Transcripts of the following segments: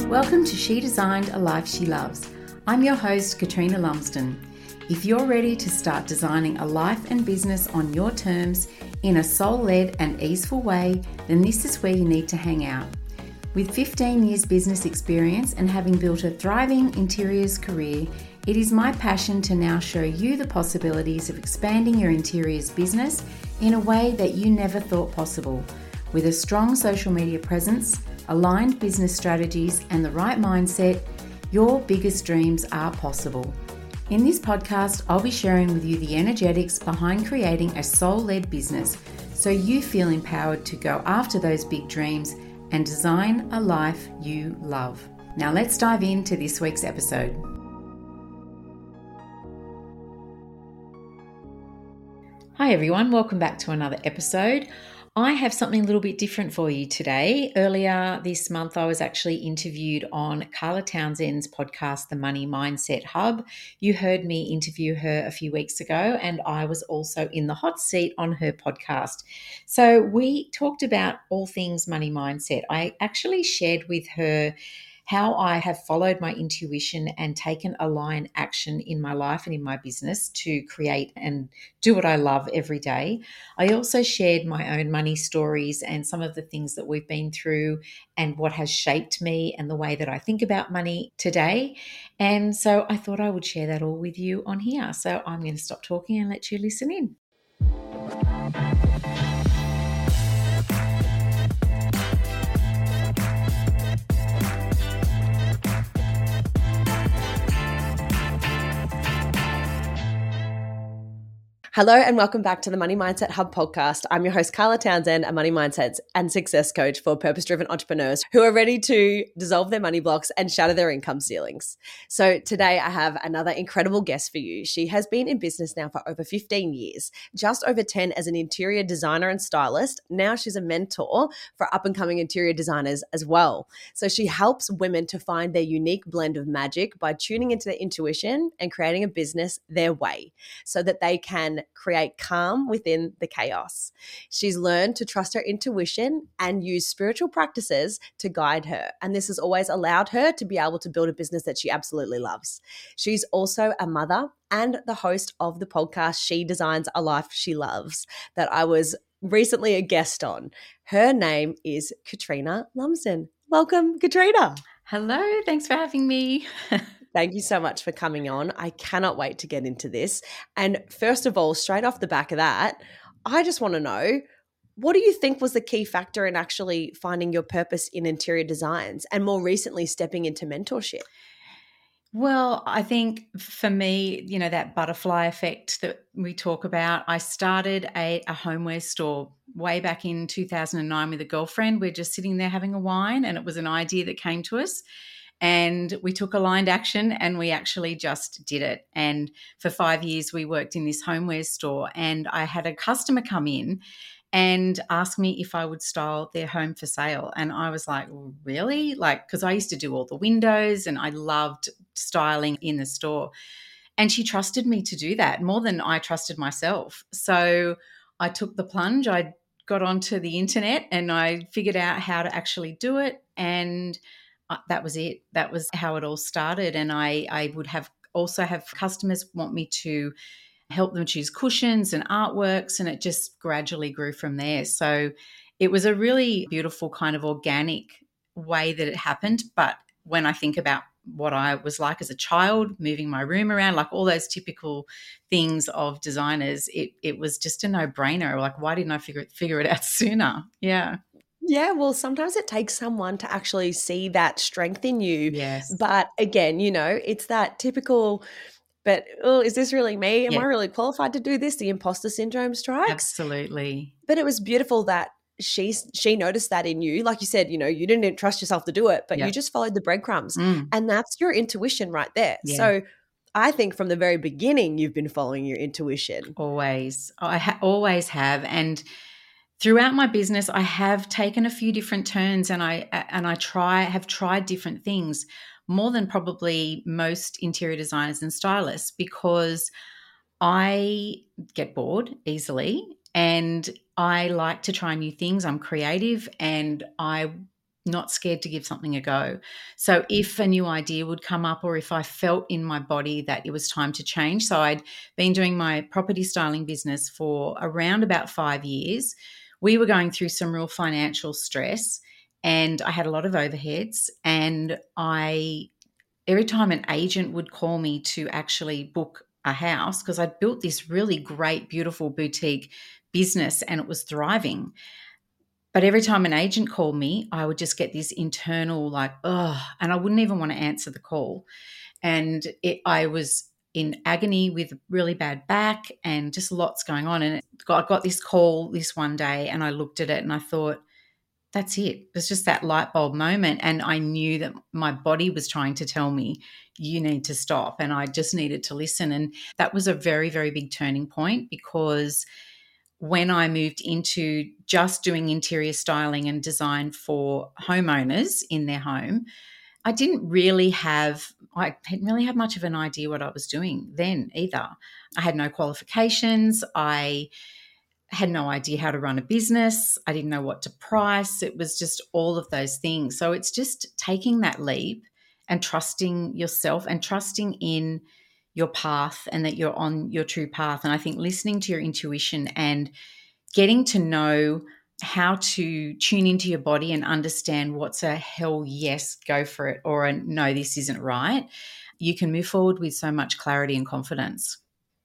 Welcome to She Designed a Life She Loves. I'm your host, Katrina Lumsden. If you're ready to start designing a life and business on your terms in a soul-led and easeful way, then this is where you need to hang out. With 15 years business experience and having built a thriving interiors career, it is my passion to now show you the possibilities of expanding your interiors business in a way that you never thought possible. With a strong social media presence, aligned business strategies, and the right mindset, your biggest dreams are possible. In this podcast, I'll be sharing with you the energetics behind creating a soul-led business so you feel empowered to go after those big dreams and design a life you love. Now let's dive into this week's episode. Hi everyone, welcome back to another episode. I have something a little bit different for you today. Earlier this month, I was actually interviewed on Carla Townsend's podcast, The Money Mindset Hub. You heard me interview her a few weeks ago, and I was also in the hot seat on her podcast. So we talked about all things money mindset. I actually shared with her how I have followed my intuition and taken aligned action in my life and in my business to create and do what I love every day. I also shared my own money stories and some of the things that we've been through and what has shaped me and the way that I think about money today. And so I thought I would share that all with you on here. So I'm going to stop talking and let you listen in. Hello and welcome back to the Money Mindset Hub podcast. I'm your host, Carla Townsend, a money mindset and success coach for purpose-driven entrepreneurs who are ready to dissolve their money blocks and shatter their income ceilings. So today I have another incredible guest for you. She has been in business now for over 15 years, just over 10 as an interior designer and stylist. Now she's a mentor for up-and-coming interior designers as well. So she helps women to find their unique blend of magic by tuning into their intuition and creating a business their way so that they can create calm within the chaos. She's learned to trust her intuition and use spiritual practices to guide her. And this has always allowed her to be able to build a business that she absolutely loves. She's also a mother and the host of the podcast, She Designs a Life She Loves, that I was recently a guest on. Her name is Katrina Lumsden. Welcome, Katrina. Hello, thanks for having me. Thank you so much for coming on. I cannot wait to get into this. And first of all, straight off the back of that, I just want to know, what do you think was the key factor in actually finding your purpose in interior designs and more recently stepping into mentorship? Well, I think for me, that butterfly effect that we talk about, I started a homeware store way back in 2009 with a girlfriend. We're just sitting there having a wine, and it was an idea that came to us. And we took aligned action and we actually just did it. And for 5 years, we worked in this homeware store, and I had a customer come in and ask me if I would style their home for sale. And I was like, really? Because I used to do all the windows and I loved styling in the store. And she trusted me to do that more than I trusted myself. So I took the plunge. I got onto the internet and I figured out how to actually do it. And that was it. That was how it all started. And I would also have customers want me to help them choose cushions and artworks, and it just gradually grew from there. So it was a really beautiful kind of organic way that it happened. But when I think about what I was like as a child, moving my room around, like all those typical things of designers, it was just a no-brainer. Like, why didn't I figure it out sooner? Yeah. Yeah, well, sometimes it takes someone to actually see that strength in you. Yes. But again, it's that typical, but is this really me? Am I really qualified to do this? The imposter syndrome strikes. Absolutely. But it was beautiful that she noticed that in you. Like you said, you didn't trust yourself to do it, but you just followed the breadcrumbs. And that's your intuition right there. Yeah. So I think from the very beginning, you've been following your intuition. Always. I always have. And throughout my business, I have taken a few different turns, and I have tried different things more than probably most interior designers and stylists, because I get bored easily and I like to try new things. I'm creative and I not scared to give something a go. So if a new idea would come up, or if I felt in my body that it was time to change. So I'd been doing my property styling business for around about 5 years. We were going through some real financial stress, and I had a lot of overheads, and every time an agent would call me to actually book a house, because I'd built this really great, beautiful boutique business and it was thriving. But every time an agent called me, I would just get this internal like, oh, and I wouldn't even want to answer the call. And I was in agony with really bad back and just lots going on. And I got this call this one day, and I looked at it and I thought, that's it. It was just that light bulb moment. And I knew that my body was trying to tell me, you need to stop. And I just needed to listen. And that was a very, very big turning point, because when I moved into just doing interior styling and design for homeowners in their home, I didn't really have much of an idea what I was doing then either. I had no qualifications. I had no idea how to run a business. I didn't know what to price. It was just all of those things. So it's just taking that leap and trusting yourself and trusting in your path, and that you're on your true path. And I think listening to your intuition and getting to know how to tune into your body and understand what's a hell yes, go for it, or a no, this isn't right, you can move forward with so much clarity and confidence.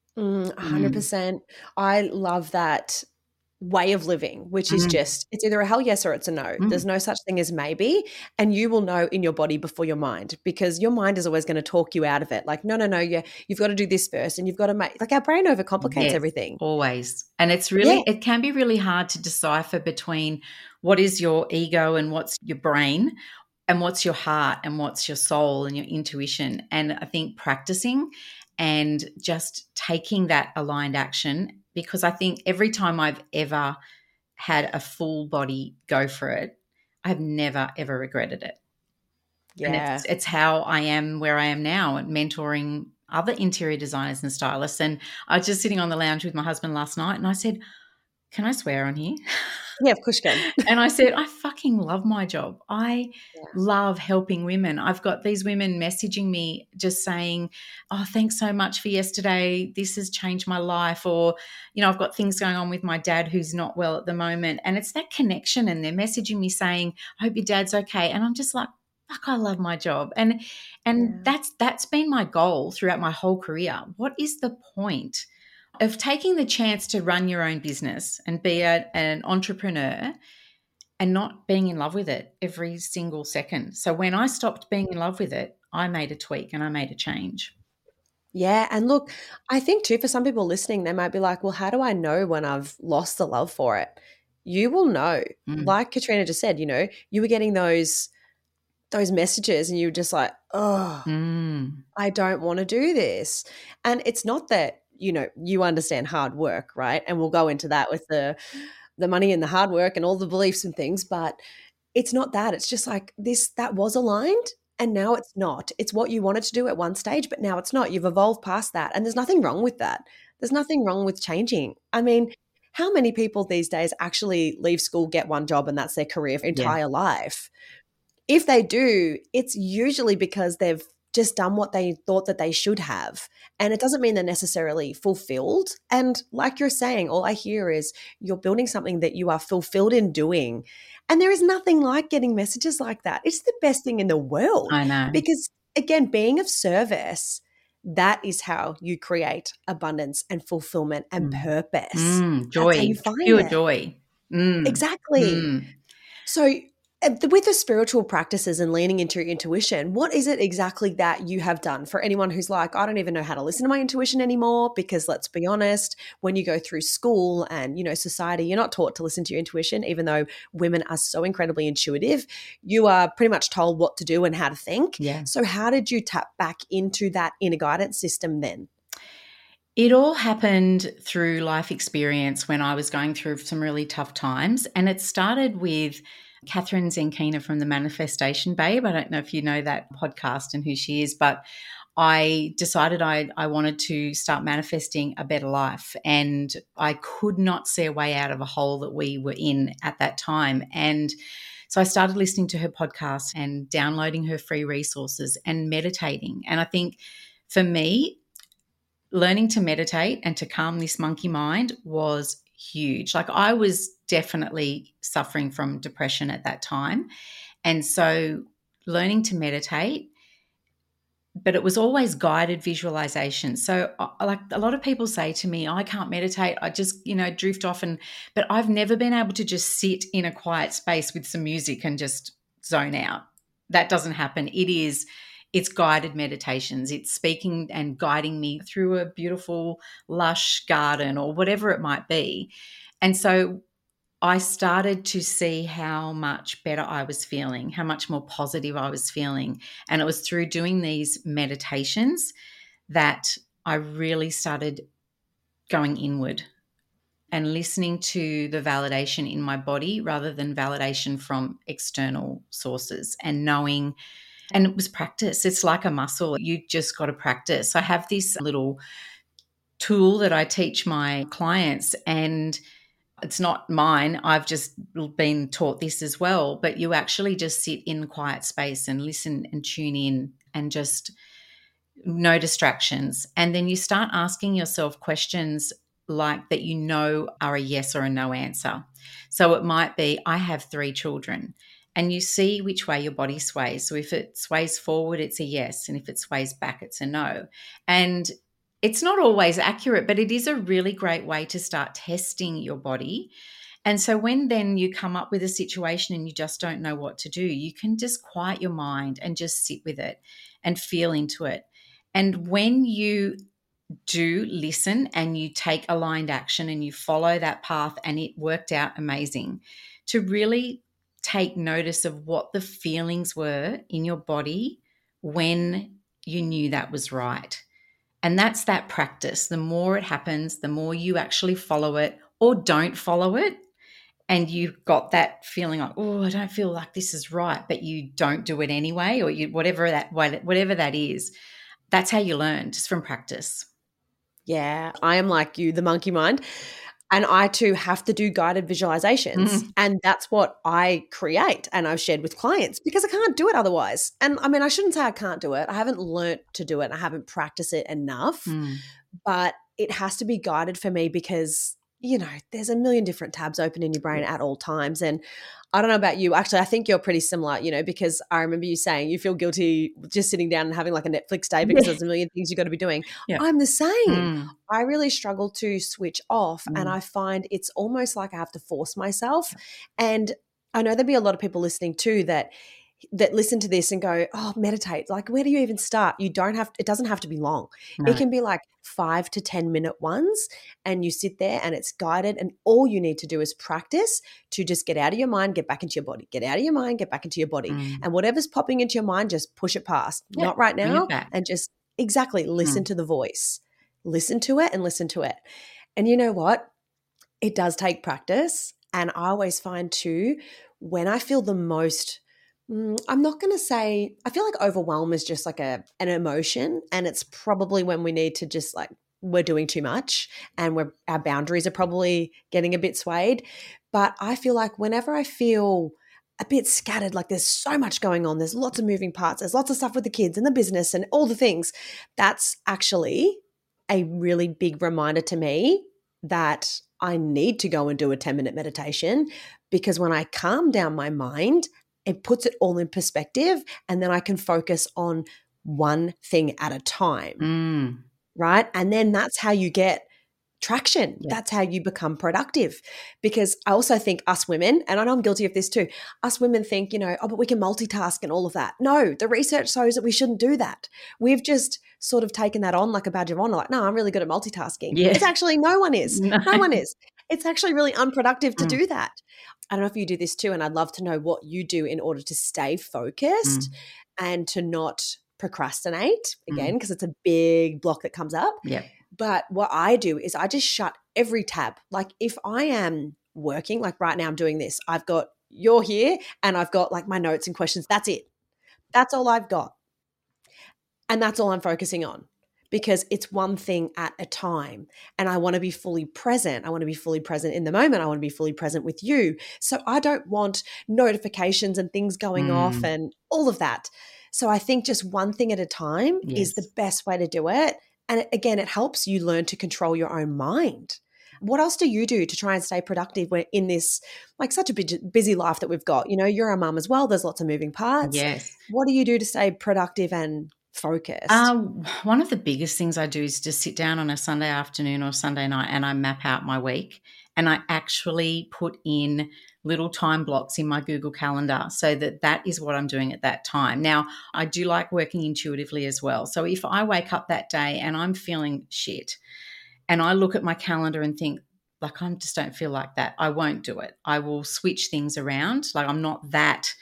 100%. I love that way of living, which is just, it's either a hell yes or it's a no. There's no such thing as maybe, and you will know in your body before your mind, because your mind is always going to talk you out of it. Like, no, you've got to do this first, and you've got to make, like, our brain overcomplicates everything. Always. And it's really, it can be really hard to decipher between what is your ego and what's your brain, and what's your heart and what's your soul and your intuition. And I think practicing and just taking that aligned action, because I think every time I've ever had a full body go for it, I've never, ever regretted it. Yeah. And it's how I am where I am now, and mentoring other interior designers and stylists. And I was just sitting on the lounge with my husband last night, and I said, can I swear on here? Yeah, of course you can. And I said, I fucking love my job. I love helping women. I've got these women messaging me just saying, oh, thanks so much for yesterday. This has changed my life. Or, I've got things going on with my dad who's not well at the moment. And it's that connection. And they're messaging me saying, I hope your dad's okay. And I'm just like, fuck, I love my job. And that's been my goal throughout my whole career. What is the point of taking the chance to run your own business and be an entrepreneur and not being in love with it every single second? So when I stopped being in love with it, I made a tweak and I made a change. Yeah. And look, I think too, for some people listening, they might be like, well, how do I know when I've lost the love for it? You will know. Like Katrina just said, you were getting those messages and you were just like, oh, I don't want to do this. And it's not that, you understand hard work, right? And we'll go into that with the money and the hard work and all the beliefs and things, but it's not that. It's just like that was aligned and now it's not. It's what you wanted to do at one stage, but now it's not. You've evolved past that. And there's nothing wrong with that. There's nothing wrong with changing. I mean, how many people these days actually leave school, get one job, and that's their career for entire life? If they do, it's usually because they've just done what they thought that they should have. And it doesn't mean they're necessarily fulfilled. And like you're saying, all I hear is you're building something that you are fulfilled in doing. And there is nothing like getting messages like that. It's the best thing in the world. I know. Because again, being of service, that is how you create abundance and fulfillment and purpose. Joy, that's how you find pure it. joy. Exactly. So with the spiritual practices and leaning into your intuition, what is it exactly that you have done for anyone who's like, I don't even know how to listen to my intuition anymore? Because let's be honest, when you go through school and, society, you're not taught to listen to your intuition, even though women are so incredibly intuitive. You are pretty much told what to do and how to think. Yeah. So how did you tap back into that inner guidance system then? It all happened through life experience when I was going through some really tough times. And it started with Catherine Zenkina from the Manifestation Babe. I don't know if you know that podcast and who she is, but I decided I wanted to start manifesting a better life, and I could not see a way out of a hole that we were in at that time. And So I started listening to her podcast and downloading her free resources and meditating. And I think for me, learning to meditate and to calm this monkey mind was huge. Like, I was definitely suffering from depression at that time. And so learning to meditate, but it was always guided visualization. So like a lot of people say to me, I can't meditate. I just, drift off. But I've never been able to just sit in a quiet space with some music and just zone out. That doesn't happen. It's guided meditations. It's speaking and guiding me through a beautiful, lush garden or whatever it might be. And so I started to see how much better I was feeling, how much more positive I was feeling. And it was through doing these meditations that I really started going inward and listening to the validation in my body rather than validation from external sources, and knowing. And it was practice. It's like a muscle. You just got to practice. I have this little tool that I teach my clients, and it's not mine. I've just been taught this as well. But you actually just sit in quiet space and listen and tune in, and just no distractions. And then you start asking yourself questions like that are a yes or a no answer. So it might be, I have 3 children. And you see which way your body sways. So if it sways forward, it's a yes. And if it sways back, it's a no. And it's not always accurate, but it is a really great way to start testing your body. And so when then you come up with a situation and you just don't know what to do, you can just quiet your mind and just sit with it and feel into it. And when you do listen and you take aligned action and you follow that path and it worked out amazing, to really take notice of what the feelings were in your body when you knew that was right. And that's that practice. The more it happens, the more you actually follow it or don't follow it. And you've got that feeling like, oh, I don't feel like this is right, but you don't do it anyway, or whatever that is. That's how you learn, just from practice. Yeah, I am like you, the monkey mind. And I too have to do guided visualizations. And that's what I create and I've shared with clients because I can't do it otherwise. And I mean, I shouldn't say I can't do it. I haven't learnt to do it. I haven't practiced it enough. But it has to be guided for me because, there's a million different tabs open in your brain at all times. And I don't know about you. Actually, I think you're pretty similar, because I remember you saying you feel guilty just sitting down and having like a Netflix day because there's a million things you've got to be doing. Yeah. I'm the same. I really struggle to switch off and I find it's almost like I have to force myself. And I know there'll be a lot of people listening too that listen to this and go, oh, meditate. Like, where do you even start? It doesn't have to be long. No. It can be like 5 to 10 minute ones and you sit there and it's guided and all you need to do is practice to just get out of your mind, get back into your body, get out of your mind, get back into your body. And whatever's popping into your mind, just push it past. Yeah, not right now. And just exactly listen to the voice. Listen to it and listen to it. And you know what? It does take practice. And I always find too, when I feel the most I'm not going to say – I feel like overwhelm is just like an emotion, and it's probably when we need to just like we're doing too much and our boundaries are probably getting a bit swayed. But I feel like whenever I feel a bit scattered, like there's so much going on, there's lots of moving parts, there's lots of stuff with the kids and the business and all the things, that's actually a really big reminder to me that I need to go and do a 10-minute meditation, because when I calm down my mind – it puts it all in perspective, and then I can focus on one thing at a time, right? And then that's how you get traction. Yeah. That's how you become productive. Because I also think us women, and I know I'm guilty of this too, us women think, oh, but we can multitask and all of that. No, the research shows that we shouldn't do that. We've just sort of taken that on like a badge of honor, like, no, I'm really good at multitasking. Yeah. It's actually no one is. No one is. It's actually really unproductive to do that. I don't know if you do this too, and I'd love to know what you do in order to stay focused and to not procrastinate, again, because it's a big block that comes up. Yeah. But what I do is I just shut every tab. Like if I am working, like right now I'm doing this, I've got you're here and I've got like my notes and questions. That's it. That's all I've got. And that's all I'm focusing on. because it's one thing at a time. And I want to be fully present. I want to be fully present in the moment. I want to be fully present with you. So I don't want notifications and things going off and all of that. So I think just one thing at a time is the Yes. best way to do it. And again, it helps you learn to control your own mind. What else do you do to try and stay productive when in this, like, such a busy life that we've got? You know, you're a mum as well. There's lots of moving parts. Yes. What do you do to stay productive and focused? One of the biggest things I do is just sit down on a Sunday afternoon or Sunday night and I map out my week, and I actually put in little time blocks in my Google Calendar so that that is what I'm doing at that time. Now, I do like working intuitively as well. So if I wake up that day and I'm feeling shit and I look at my calendar and think, like, I just don't feel like that, I won't do it. I will switch things around. Like, I'm not that,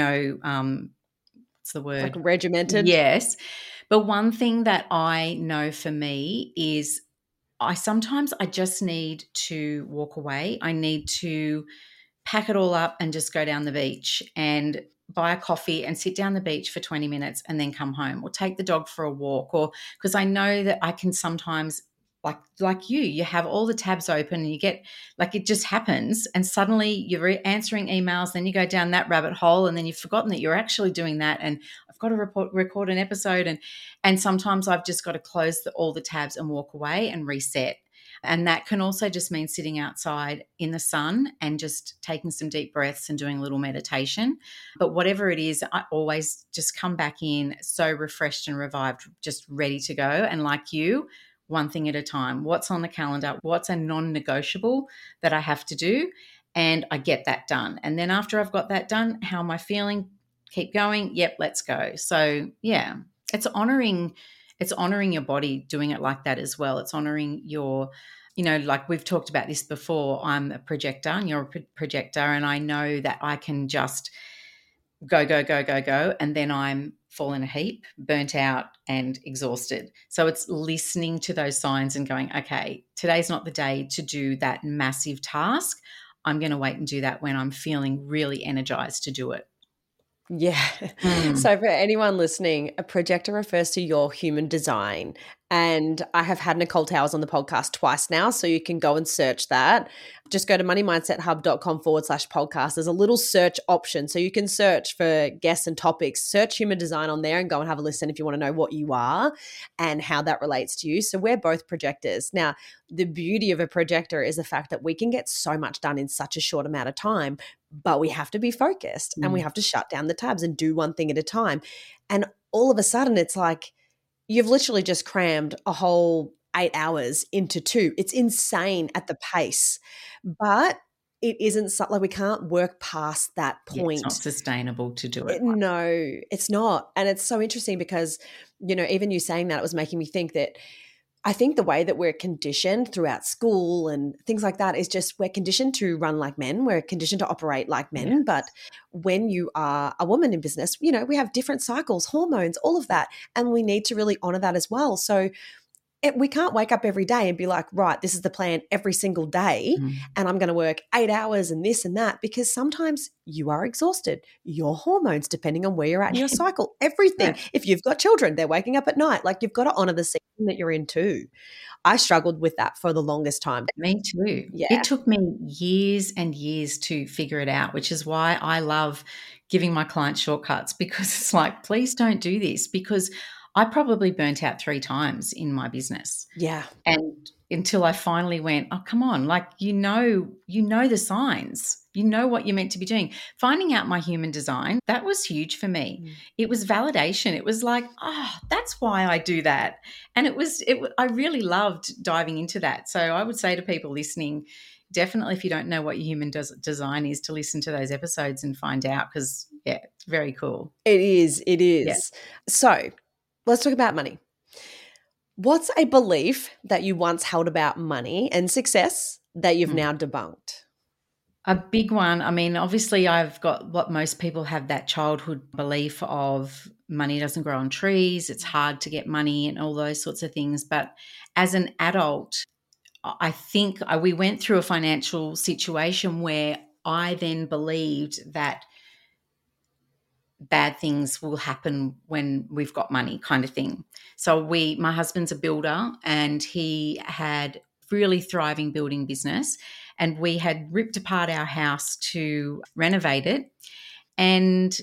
what's the word? Like regimented? Yes. But one thing that I know for me is I just need to walk away. I need to pack it all up and just go down the beach and buy a coffee and sit down the beach for 20 minutes and then come home, or take the dog for a walk, or because I know that I can sometimes, like you have all the tabs open and you get, like, it just happens and suddenly you're answering emails, then you go down that rabbit hole and then you've forgotten that you're actually doing that, and I've got to record an episode, and sometimes I've just got to close all the tabs and walk away and reset. And that can also just mean sitting outside in the sun and just taking some deep breaths and doing a little meditation. But whatever it is, I always just come back in so refreshed and revived, just ready to go. And like you, one thing at a time. What's on the calendar? What's a non-negotiable that I have to do? And I get that done. And then after I've got that done, how am I feeling? Keep going. Yep, let's go. So yeah, it's honoring your body doing it like that as well. It's honoring your, like we've talked about this before, I'm a projector and you're a projector, and I know that I can just go, and then I'm fall in a heap, burnt out and exhausted. So it's listening to those signs and going, okay, today's not the day to do that massive task. I'm going to wait and do that when I'm feeling really energized to do it. Yeah. So for anyone listening, a projector refers to your human design. And I have had Nicole Towers on the podcast twice now, so you can go and search that. Just go to moneymindset.hub.com/podcast. There's a little search option. So you can search for guests and topics, search human design on there and go and have a listen if you want to know what you are and how that relates to you. So we're both projectors. Now, the beauty of a projector is the fact that we can get so much done in such a short amount of time, but we have to be focused and we have to shut down the tabs and do one thing at a time. And all of a sudden it's like, you've literally just crammed a whole 8 hours into 2. It's insane at the pace, but it isn't like we can't work past that point. It's not sustainable to do it. No, it's not. And it's so interesting because, even you saying that, it was making me think that I think the way that we're conditioned throughout school and things like that is just we're conditioned to run like men. We're conditioned to operate like men. Yes. But when you are a woman in business, we have different cycles, hormones, all of that. And we need to really honor that as well. So we can't wake up every day and be like, right, this is the plan every single day. And I'm going to work 8 hours and this and that, because sometimes you are exhausted. Your hormones, depending on where you're at in your cycle, everything. Yeah. If you've got children, they're waking up at night. Like, you've got to honor the season that you're in too. I struggled with that for the longest time. Me too. Yeah. It took me years and years to figure it out, which is why I love giving my clients shortcuts, because it's like, please don't do this, because I probably burnt out 3 times in my business. Yeah. And until I finally went, oh, come on, like, you know the signs, you know what you're meant to be doing. Finding out my human design, that was huge for me. It was validation. It was like, oh, that's why I do that. And I really loved diving into that. So I would say to people listening, definitely, if you don't know what your human design is, to listen to those episodes and find out, because, yeah, it's very cool. It is. Yeah. So let's talk about money. What's a belief that you once held about money and success that you've now debunked? A big one. I mean, obviously I've got what most people have, that childhood belief of money doesn't grow on trees. It's hard to get money and all those sorts of things. But as an adult, I think we went through a financial situation where I then believed that bad things will happen when we've got money, kind of thing. So my husband's a builder, and he had really thriving building business, and we had ripped apart our house to renovate it. And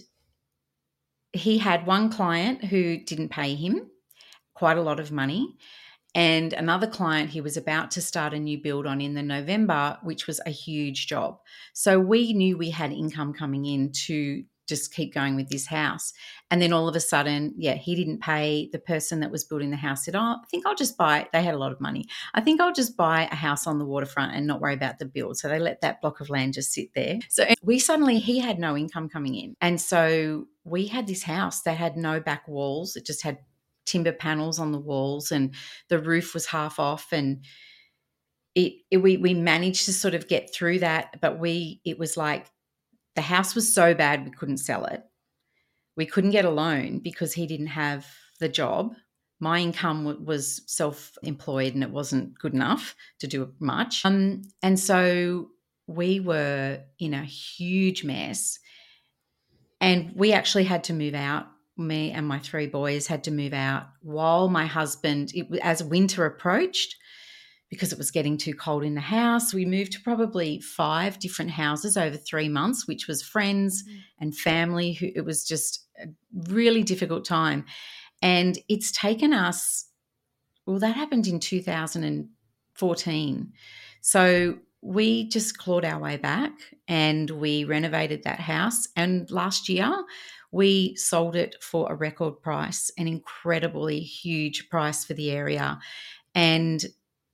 he had one client who didn't pay him quite a lot of money, and another client he was about to start a new build on in the November, which was a huge job. So we knew we had income coming in to just keep going with this house. And then all of a sudden, he didn't pay. The person that was building the house said, I think I'll just buy, they had a lot of money. I think I'll just buy a house on the waterfront and not worry about the build. So they let that block of land just sit there. So he had no income coming in. And so we had this house that had no back walls. It just had timber panels on the walls, and the roof was half off, and we managed to sort of get through that. But it was like the house was so bad we couldn't sell it. We couldn't get a loan because he didn't have the job. My income was self-employed, and it wasn't good enough to do much. And so we were in a huge mess, and we actually had to move out. Me and my 3 boys had to move out while my husband, as winter approached, because it was getting too cold in the house. We moved to probably 5 different houses over 3 months, which was friends and family. It was just a really difficult time. And it's taken us, that happened in 2014. So we just clawed our way back, and we renovated that house. And last year we sold it for a record price, an incredibly huge price for the area. And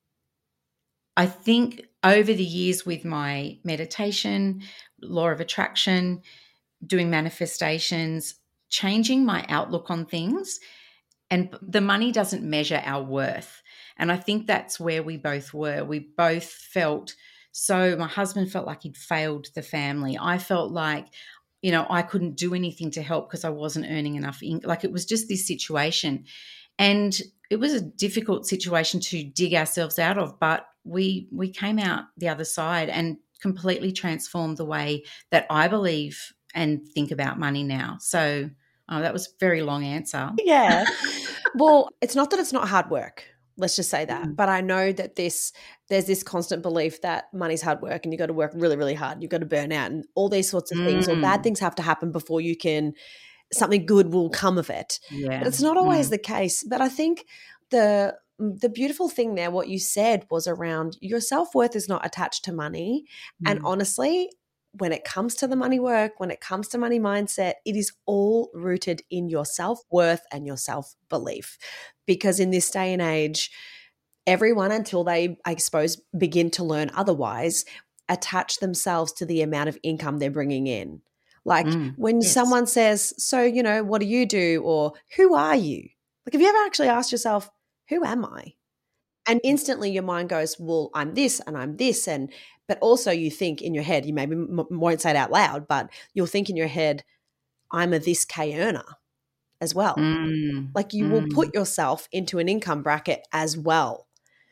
I think over the years, with my meditation, law of attraction, doing manifestations, changing my outlook on things, and the money doesn't measure our worth. And I think that's where we both were. We both felt, so my husband felt like he'd failed the family. I felt like, I couldn't do anything to help because I wasn't earning enough. Like, it was just this situation. And it was a difficult situation to dig ourselves out of, but we came out the other side and completely transformed the way that I believe and think about money now. So that was a very long answer. Yeah. Well, it's not that it's not hard work. Let's just say that. But I know that there's this constant belief that money's hard work, and you've got to work really, really hard. You've got to burn out, and all these sorts of things, or bad things have to happen before something good will come of it. Yeah. But it's not always the case. But I think the beautiful thing there, what you said, was around your self-worth is not attached to money. And honestly, when it comes to the money work, when it comes to money mindset, it is all rooted in your self-worth and your self-belief. Because in this day and age, everyone, until they, I suppose, begin to learn otherwise, attach themselves to the amount of income they're bringing in. Like when someone says, so, what do you do? Or who are you? Like, have you ever actually asked yourself, who am I? And instantly your mind goes, well, I'm this and I'm this. But also you think in your head, you maybe won't say it out loud, but you'll think in your head, I'm a this K earner as well. Like, you will put yourself into an income bracket as well.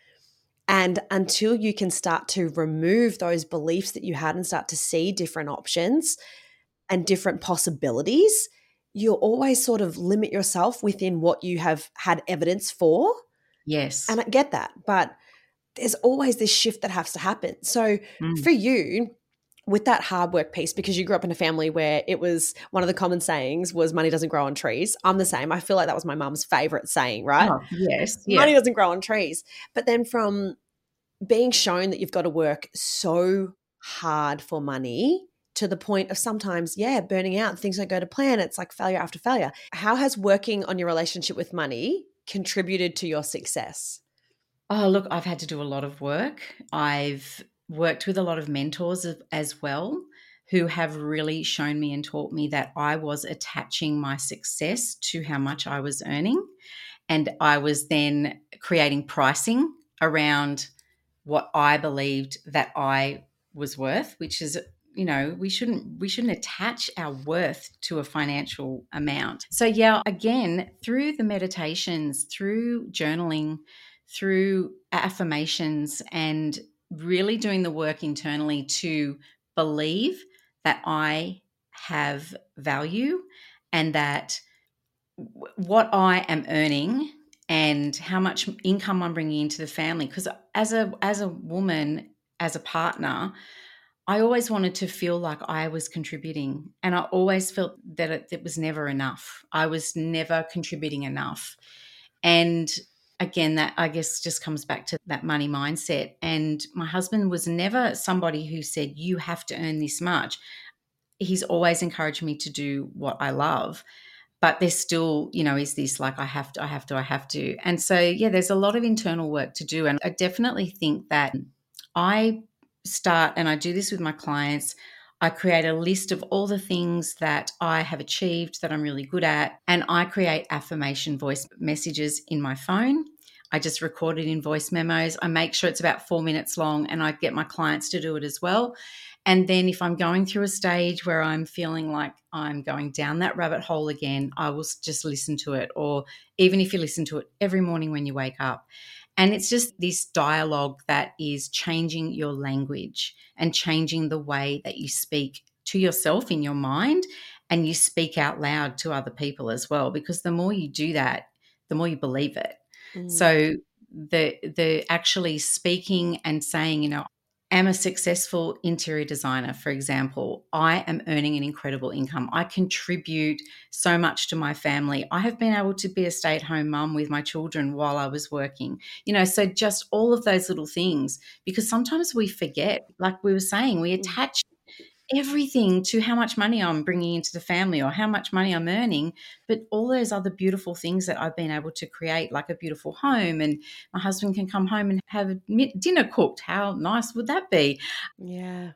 And until you can start to remove those beliefs that you had and start to see different options and different possibilities, you'll always sort of limit yourself within what you have had evidence for. Yes. And I get that, but there's always this shift that has to happen. So for you, with that hard work piece, because you grew up in a family where it was one of the common sayings was money doesn't grow on trees. I'm the same. I feel like that was my mum's favorite saying, right? Oh, yes. Money doesn't grow on trees. But then from being shown that you've got to work so hard for money to the point of sometimes, burning out, things don't go to plan. It's like failure after failure. How has working on your relationship with money contributed to your success? Oh, look, I've had to do a lot of work. I've worked with a lot of mentors as well, who have really shown me and taught me that I was attaching my success to how much I was earning. And I was then creating pricing around what I believed that I was worth, which is, we shouldn't attach our worth to a financial amount. So again, through the meditations, through journaling, through affirmations, and really doing the work internally to believe that I have value and that what I am earning and how much income I'm bringing into the family. Because as a woman, as a partner, I always wanted to feel like I was contributing, and I always felt that it was never enough. I was never contributing enough. And again, that I guess just comes back to that money mindset. And my husband was never somebody who said, you have to earn this much. He's always encouraged me to do what I love. But there's still, is this like, I have to, I have to, I have to. And so, yeah, there's a lot of internal work to do. And I definitely think that I start, and I do this with my clients, I create a list of all the things that I have achieved that I'm really good at, and I create affirmation voice messages in my phone. I just record it in voice memos. I make sure it's about 4 minutes long, and I get my clients to do it as well. And then if I'm going through a stage where I'm feeling like I'm going down that rabbit hole again, I will just listen to it. Or even if you listen to it every morning when you wake up. And it's just this dialogue that is changing your language and changing the way that you speak to yourself in your mind, and you speak out loud to other people as well, because the more you do that, the more you believe it. So the actually speaking and saying, am a successful interior designer, for example. I am earning an incredible income. I contribute so much to my family. I have been able to be a stay-at-home mum with my children while I was working. So just all of those little things, because sometimes we forget, like we were saying, we attach everything to how much money I'm bringing into the family or how much money I'm earning, but all those other beautiful things that I've been able to create, like a beautiful home, and my husband can come home and have dinner cooked. How nice would that be? Yeah.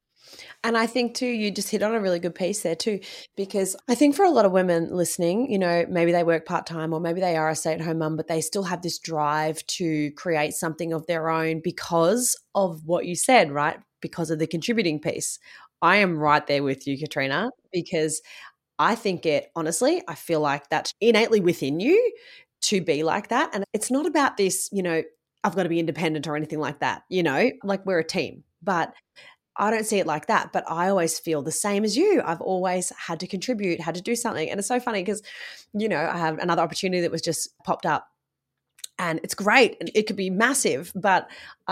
And I think too, you just hit on a really good piece there too, because I think for a lot of women listening, maybe they work part-time or maybe they are a stay-at-home mum, but they still have this drive to create something of their own because of what you said, right? Because of the contributing piece. I am right there with you, Katrina, because I think honestly, I feel like that's innately within you to be like that. And it's not about this, I've got to be independent or anything like that, like we're a team. But I don't see it like that, but I always feel the same as you. I've always had to contribute, had to do something. And it's so funny because, I have another opportunity that was just popped up and it's great and it could be massive. But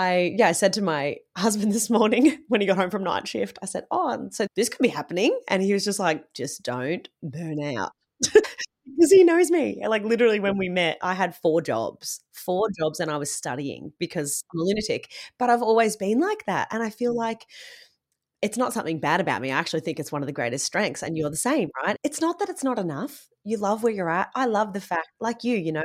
I said to my husband this morning when he got home from night shift, I said, oh, so this could be happening. And he was just like, just don't burn out. Because he knows me. Like literally when we met, I had 4 jobs, and I was studying because I'm a lunatic. But I've always been like that. And I feel like it's not something bad about me. I actually think it's one of the greatest strengths. And you're the same, right? It's not that it's not enough. You love where you're at. I love the fact, like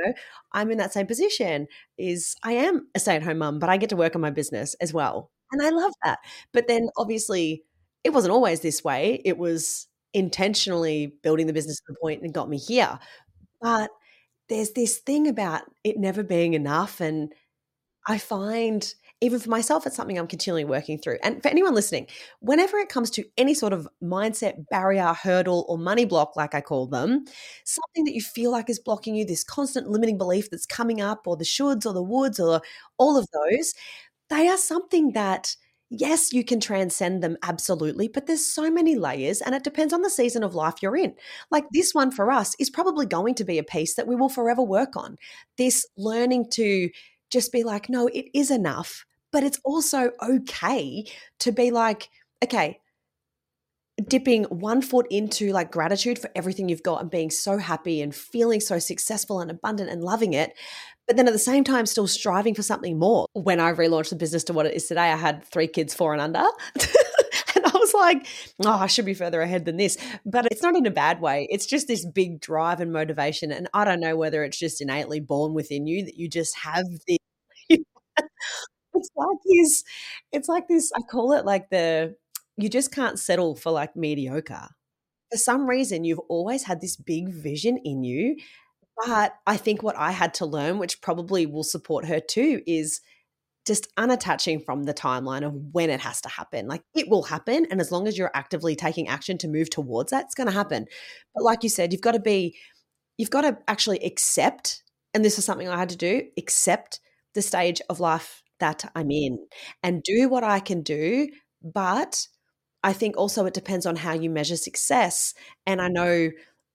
I'm in that same position. I am a stay-at-home mum, but I get to work on my business as well. And I love that. But then obviously it wasn't always this way. It was intentionally building the business to the point and got me here. But there's this thing about it never being enough. And I find even for myself, it's something I'm continually working through. And for anyone listening, whenever it comes to any sort of mindset barrier, hurdle, or money block, like I call them, something that you feel like is blocking you, this constant limiting belief that's coming up, or the shoulds or the woulds or all of those, they are something that, yes, you can transcend them absolutely, but there's so many layers and it depends on the season of life you're in. Like this one for us is probably going to be a piece that we will forever work on. This learning to just be like, no, it is enough, but it's also okay to be like, okay, dipping one foot into like gratitude for everything you've got and being so happy and feeling so successful and abundant and loving it. But then at the same time, still striving for something more. When I relaunched the business to what it is today, I had 3 kids, 4 and under. And I was like, oh, I should be further ahead than this. But it's not in a bad way. It's just this big drive and motivation. And I don't know whether it's just innately born within you that you just have this. It's like this, I call it like you just can't settle for like mediocre. For some reason, you've always had this big vision in you. But I think what I had to learn, which probably will support her too, is just unattaching from the timeline of when it has to happen. Like it will happen. And as long as you're actively taking action to move towards that, it's going to happen. But like you said, you've got to actually accept, and this is something I had to do, accept the stage of life that I'm in and do what I can do. But I think also it depends on how you measure success. And I know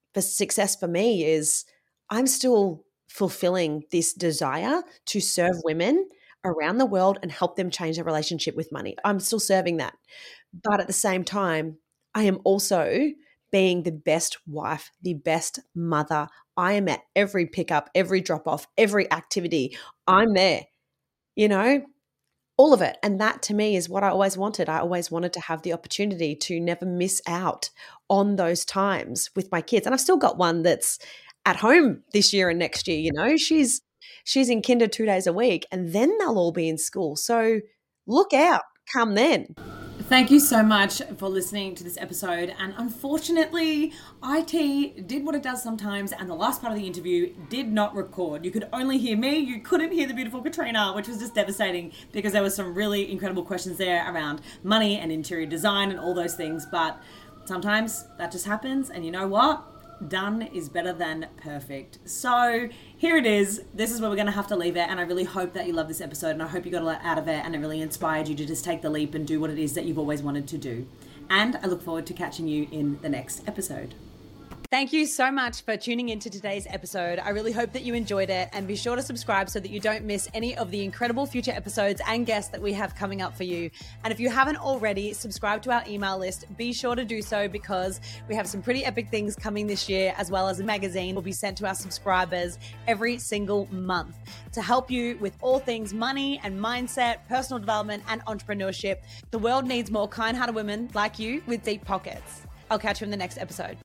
for success for me is I'm still fulfilling this desire to serve women around the world and help them change their relationship with money. I'm still serving that. But at the same time, I am also being the best wife, the best mother. I am at every pickup, every drop off, every activity. I'm there, all of it. And that to me is what I always wanted. I always wanted to have the opportunity to never miss out on those times with my kids. And I've still got one that's at home this year and next year, she's in kinder 2 days a week, and then they'll all be in school. So look out, come then. Thank you so much for listening to this episode. And unfortunately, IT did what it does sometimes, and the last part of the interview did not record. You could only hear me. You couldn't hear the beautiful Katrina, which was just devastating because there were some really incredible questions there around money and interior design and all those things. But sometimes that just happens, and you know what? Done is better than perfect. So here it is. This is where we're going to have to leave it. And I really hope that you love this episode, and I hope you got a lot out of it and it really inspired you to just take the leap and do what it is that you've always wanted to do. And I look forward to catching you in the next episode. Thank you so much for tuning into today's episode. I really hope that you enjoyed it, and be sure to subscribe so that you don't miss any of the incredible future episodes and guests that we have coming up for you. And if you haven't already subscribed to our email list, be sure to do so, because we have some pretty epic things coming this year, as well as a magazine will be sent to our subscribers every single month to help you with all things money and mindset, personal development and entrepreneurship. The world needs more kind-hearted women like you with deep pockets. I'll catch you in the next episode.